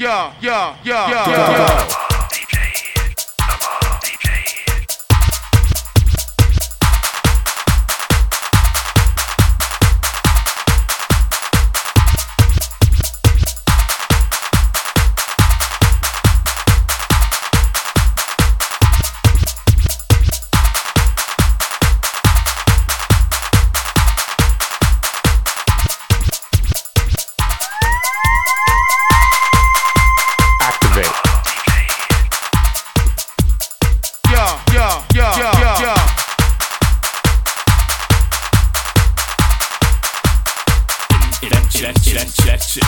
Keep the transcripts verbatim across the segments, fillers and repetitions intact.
yeah, yeah, yeah, yeah, yeah. Check, check, check, check.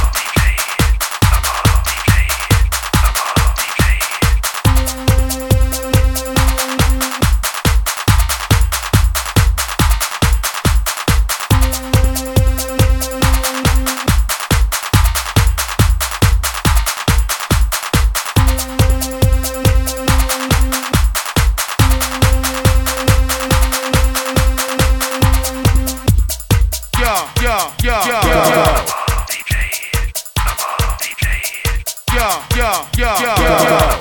Yeah, yeah, yeah, yeah, yeah. Yeah, yeah, yeah, yeah, yeah.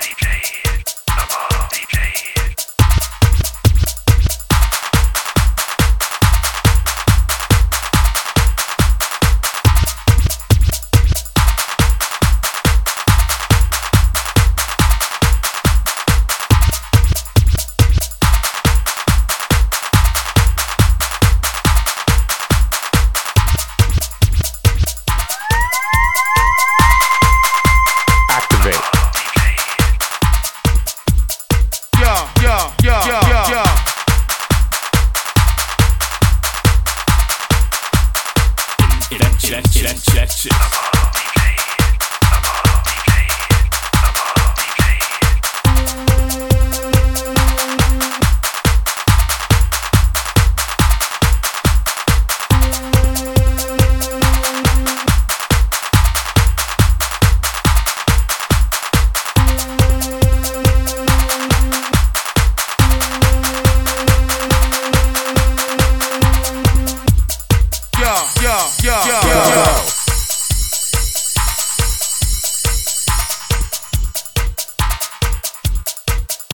Yeah, yeah, yeah, yeah. Check, check, check, check. Yeah, yeah, yeah, yeah, yeah.